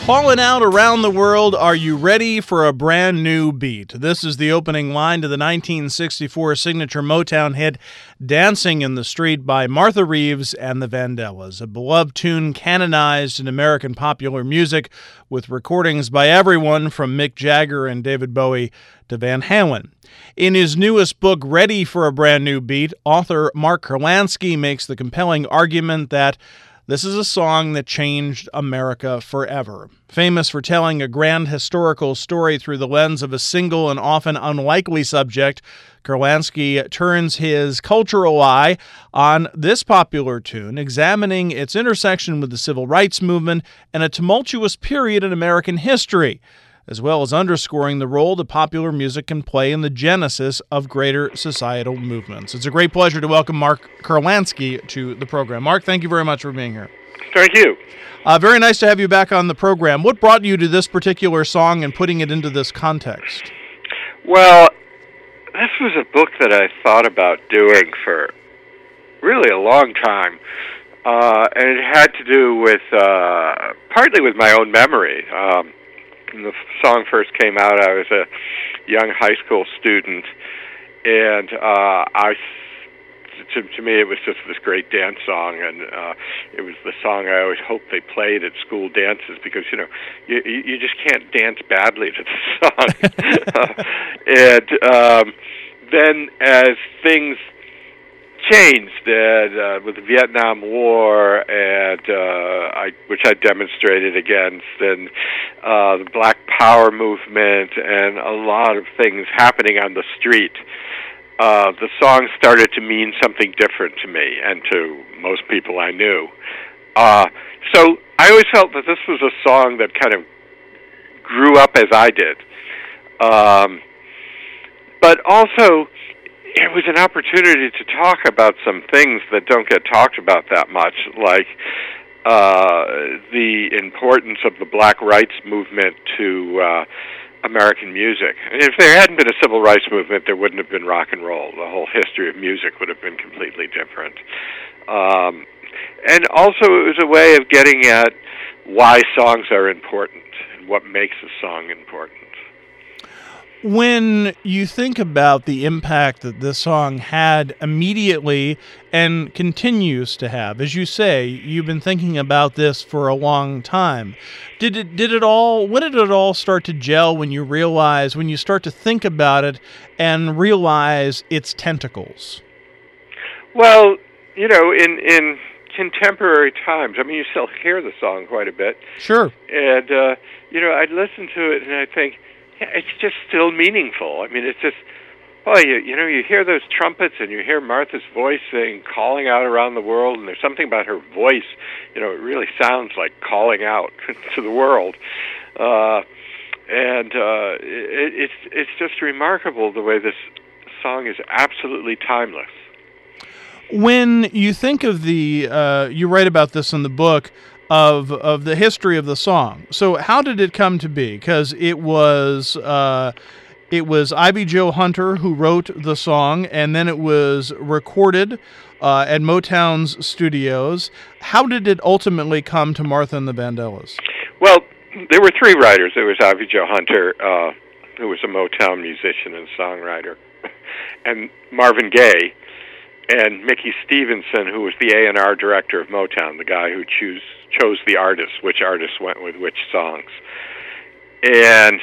Calling out around the world, are you ready for a brand new beat? This is the opening line to the 1964 signature Motown hit, Dancing in the Street by Martha Reeves and the Vandellas, a beloved tune canonized in American popular music with recordings by everyone from Mick Jagger and David Bowie to Van Halen. In his newest book, Ready for a Brand New Beat, author Mark Kurlansky makes the compelling argument that this is a song that changed America forever. Famous for telling a grand historical story through the lens of a single and often unlikely subject, Kurlansky turns his cultural eye on this popular tune, examining its intersection with the civil rights movement and a tumultuous period in American history, as well as underscoring the role that popular music can play in the genesis of greater societal movements. It's a great pleasure to welcome Mark Kurlansky to the program. Mark, thank you very much for being here. Thank you. Very nice to have you back on the program. What brought you to this particular song and putting it into this context? Well, this was a book that I thought about doing for really a long time, and it had to do with, partly with my own memory. When the song first came out, I was a young high school student, and to me it was just this great dance song, and it was the song I always hoped they played at school dances, because you just can't dance badly to the song. And then as things changed with the Vietnam War, and which I demonstrated against, and the Black Power movement, and a lot of things happening on the street, the song started to mean something different to me and to most people I knew. So I always felt that this was a song that kind of grew up as I did. But also, it was an opportunity to talk about some things that don't get talked about that much, like the importance of the Black rights movement to American music. And if there hadn't been a civil rights movement, there wouldn't have been rock and roll. The whole history of music would have been completely different. And also it was a way of getting at why songs are important and what makes a song important. When you think about the impact that this song had immediately and continues to have, as you say, you've been thinking about this for a long time. When did it all start to gel when you start to think about it and realize its tentacles? Well, in contemporary times, you still hear the song quite a bit. Sure. And, I'd listen to it and I think, yeah, it's just still meaningful. It's just, you hear those trumpets and you hear Martha's voice calling out around the world, and there's something about her voice, it really sounds like calling out to the world. It's just remarkable the way this song is absolutely timeless. When you think of you write about this in the book, of the history of the song. So how did it come to be? Because it was Ivy Jo Hunter who wrote the song, and then it was recorded at Motown's studios. How did it ultimately come to Martha and the Vandellas? Well, there were three writers. There was Ivy Jo Hunter, who was a Motown musician and songwriter, and Marvin Gaye, and Mickey Stevenson, who was the A&R director of Motown, the guy who chose the artists, which artists went with which songs. And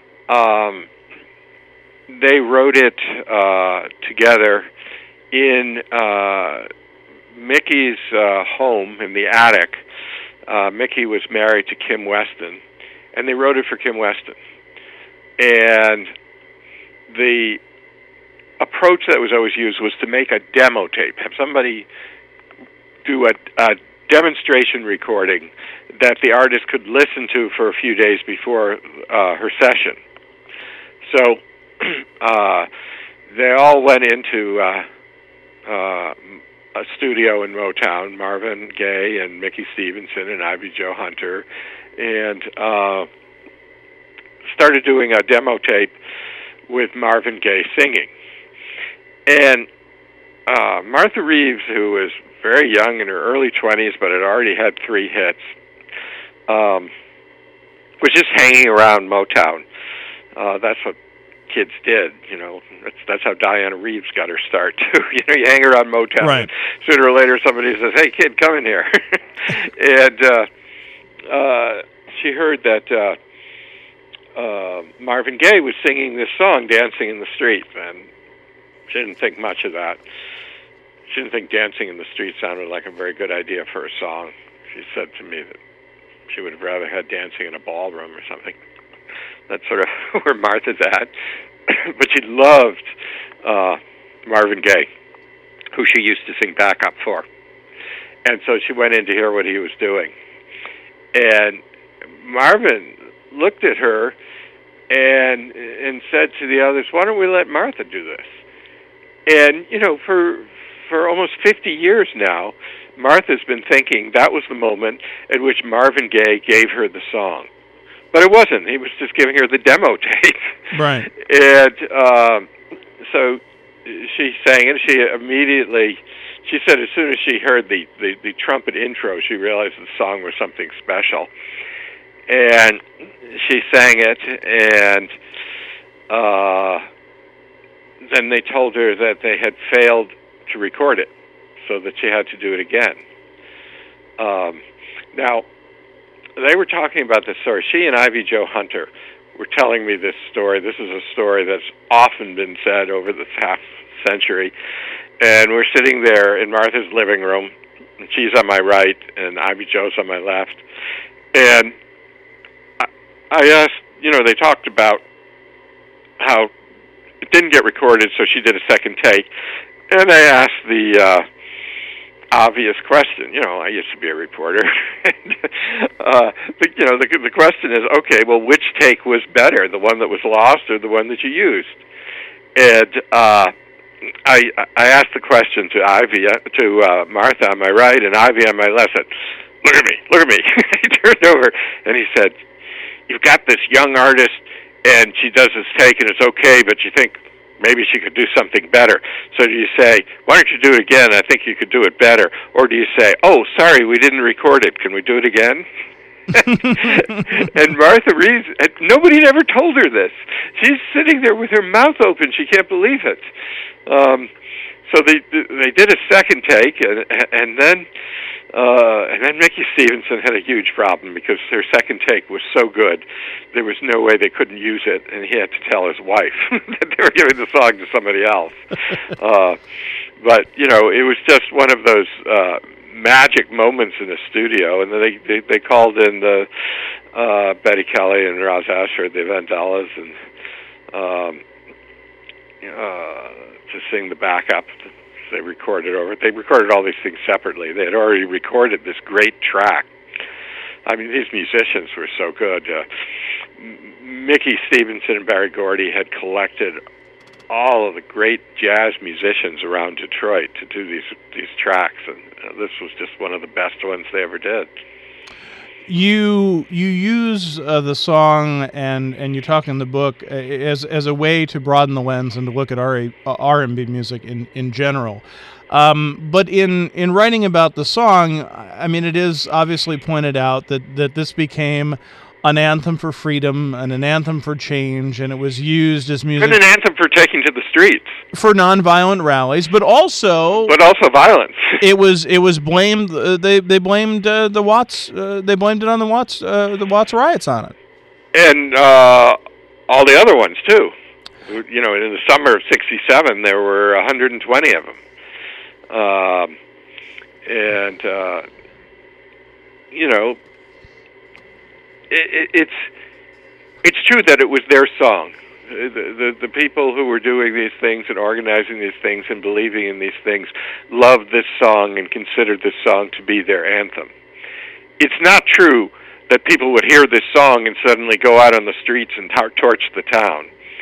they wrote it together in Mickey's home in the attic. Mickey was married to Kim Weston, and they wrote it for Kim Weston. And the approach that was always used was to make a demo tape, have somebody do a demonstration recording that the artist could listen to for a few days before her session. So they all went into a studio in Motown, Marvin Gaye and Mickey Stevenson and Ivy Jo Hunter, and started doing a demo tape with Marvin Gaye singing. And Martha Reeves, who was very young, in her early 20s, but had already had 3 hits, was just hanging around Motown. That's what kids did, That's how Diana Reeves got her start too. You hang around Motown. Right. Sooner or later, somebody says, "Hey, kid, come in here." And she heard that Marvin Gaye was singing this song, "Dancing in the Street," and she didn't think much of that. She didn't think dancing in the street sounded like a very good idea for a song. She said to me that she would have rather had dancing in a ballroom or something. That's sort of where Martha's at. But she loved Marvin Gaye, who she used to sing backup for. And so she went in to hear what he was doing. And Marvin looked at her and said to the others, "Why don't we let Martha do this?" And, for almost 50 years now, Martha's been thinking that was the moment at which Marvin Gaye gave her the song. But it wasn't. He was just giving her the demo tape. Right. And so she sang it. She said as soon as she heard the trumpet intro, she realized the song was something special. And she sang it, and then they told her that they had failed to record it, so that she had to do it again. Now, they were talking about this story. She and Ivy Jo Hunter were telling me this story. This is a story that's often been said over this half century. And we're sitting there in Martha's living room, and she's on my right, and Ivy Jo's on my left. And I asked, they talked about how it didn't get recorded, so she did a second take. And I asked the obvious question. I used to be a reporter. And, the question is, okay, well, which take was better, the one that was lost or the one that you used? And I asked the question to Martha on my right, and Ivy on my left said, look at me. He turned over, and he said, "You've got this young artist, and she does this take, and it's okay, but you think maybe she could do something better. So do you say, why don't you do it again? I think you could do it better." Or do you say, "Oh, sorry, we didn't record it. Can we do it again?" And Martha Reeves, nobody had ever told her this. She's sitting there with her mouth open. She can't believe it. So they did a second take, and then Mickey Stevenson had a huge problem because her second take was so good, there was no way they couldn't use it, and he had to tell his wife that they were giving the song to somebody else. But it was just one of those magic moments in the studio, and then they called in the Betty Kelly and Roz Ashford, the Vandellas, and to sing the backup. They recorded all these things separately. They had already recorded this great track. I mean, these musicians were so good. Mickey Stevenson and Barry Gordy had collected all of the great jazz musicians around Detroit to do these tracks, and this was just one of the best ones they ever did. You use the song and you talk in the book as a way to broaden the lens and to look at R&B music in general. But in writing about the song, I mean, it is obviously pointed out that this became an anthem for freedom and an anthem for change, and it was used as music. And an anthem for taking to the streets. For nonviolent rallies, but also violence. It was blamed. They blamed the Watts. They blamed it on the Watts riots on it, and all the other ones too. In the summer of '67, there were 120 of them, It's true that it was their song. The people who were doing these things and organizing these things and believing in these things loved this song and considered this song to be their anthem. It's not true that people would hear this song and suddenly go out on the streets and torch the town.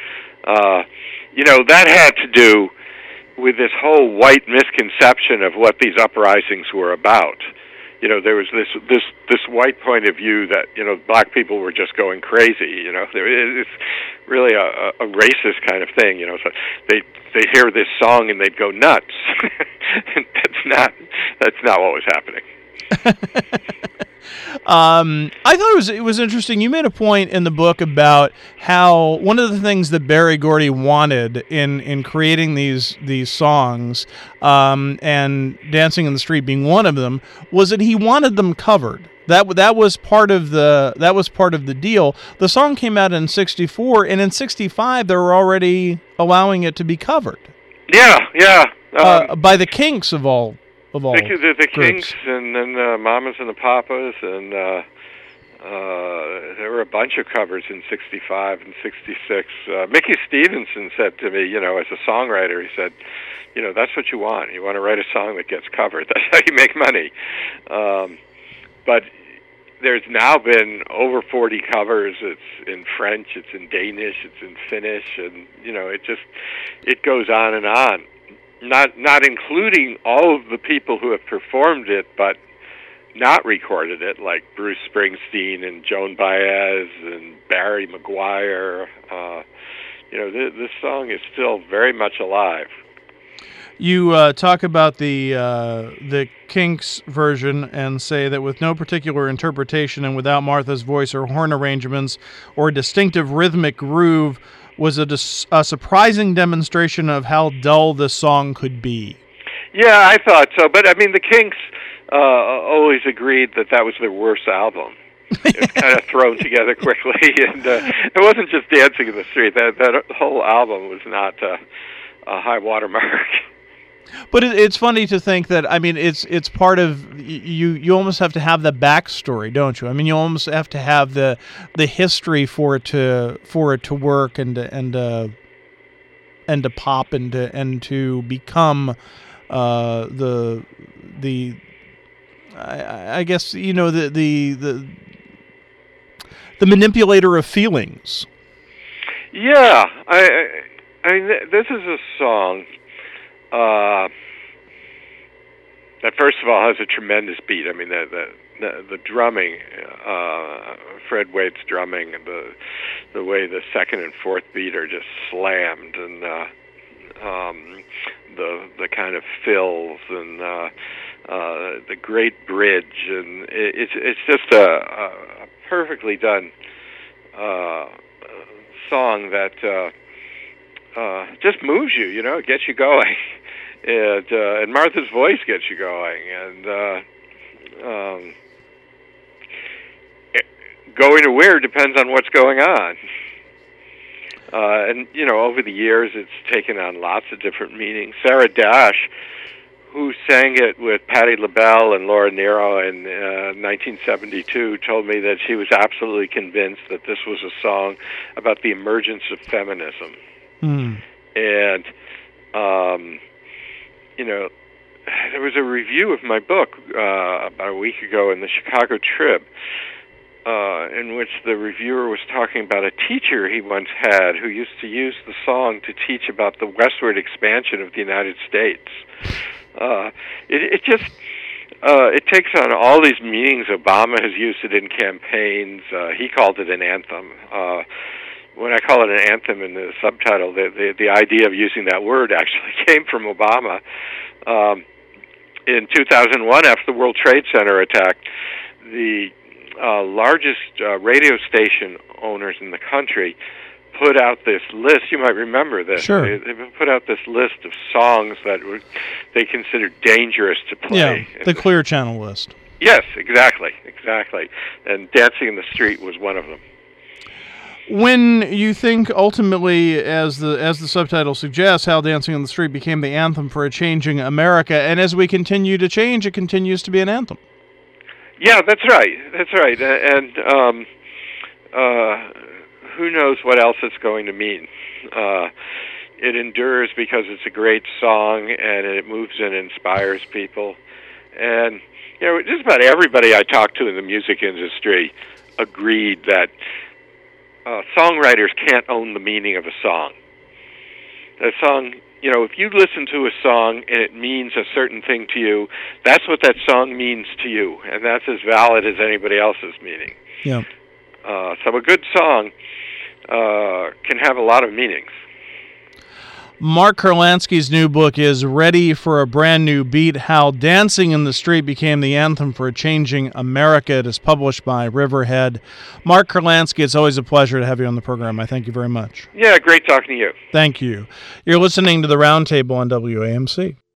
That had to do with this whole white misconception of what these uprisings were about. There was this white point of view that black people were just going crazy. It's really a racist kind of thing. So they hear this song and they'd go nuts. That's not what was happening. I thought it was interesting. You made a point in the book about how one of the things that Berry Gordy wanted in creating these songs, and Dancing in the Street being one of them, was that he wanted them covered. That was part of the deal. The song came out in '64, and in '65 they were already allowing it to be covered. Yeah. By the Kinks of all. The Kinks, and then the Mamas and the Papas, and there were a bunch of covers in '65 and '66. Mickey Stevenson said to me, as a songwriter, he said, that's what you want. You want to write a song that gets covered. That's how you make money. But there's now been over 40 covers. It's in French, it's in Danish, it's in Finnish, and it goes on and on. Not including all of the people who have performed it, but not recorded it, like Bruce Springsteen and Joan Baez and Barry McGuire. This song is still very much alive. You talk about the Kinks version and say that with no particular interpretation and without Martha's voice or horn arrangements or distinctive rhythmic groove, was a surprising demonstration of how dull this song could be. Yeah, I thought so. But, the Kinks always agreed that was their worst album. It was kind of thrown together quickly. And it wasn't just Dancing in the Street. That whole album was not a high watermark. But it's funny to think that, it's part of, you almost have to have the backstory, don't you? You almost have to have the history for it to work and to pop and to become I guess the manipulator of feelings. Yeah, this is a song that first of all has a tremendous beat. The drumming, Fred Waite's drumming, and the way the second and fourth beat are just slammed, and the kind of fills, and the great bridge, and it's just a perfectly done song that just moves you. It gets you going. And Martha's voice gets you going, and going to where depends on what's going on. And over the years, it's taken on lots of different meanings. Sarah Dash, who sang it with Patti LaBelle and Laura Nyro in 1972, told me that she was absolutely convinced that this was a song about the emergence of feminism. And there was a review of my book about a week ago in the Chicago Trib, in which the reviewer was talking about a teacher he once had who used to use the song to teach about the westward expansion of the United States. It takes on all these meanings. Obama has used it in campaigns. He called it an anthem. When I call it an anthem in the subtitle, the idea of using that word actually came from Obama. In 2001, after the World Trade Center attack, the largest radio station owners in the country put out this list. You might remember this. Sure. They put out this list of songs that they considered dangerous to play. Yeah, the Clear Channel list. Yes, exactly. And Dancing in the Street was one of them. When you think ultimately, as the subtitle suggests, how Dancing in the Street became the anthem for a changing America, and as we continue to change, it continues to be an anthem. Yeah, that's right. And who knows what else it's going to mean. It endures because it's a great song, and it moves and inspires people. And, just about everybody I talked to in the music industry agreed that songwriters can't own the meaning of a song. A song, if you listen to a song and it means a certain thing to you, that's what that song means to you, and that's as valid as anybody else's meaning. Yeah. So a good song can have a lot of meanings. Mark Kurlansky's new book is Ready for a Brand New Beat, How Dancing in the Street Became the Anthem for a Changing America. It is published by Riverhead. Mark Kurlansky, it's always a pleasure to have you on the program. I thank you very much. Yeah, great talking to you. Thank you. You're listening to the Roundtable on WAMC.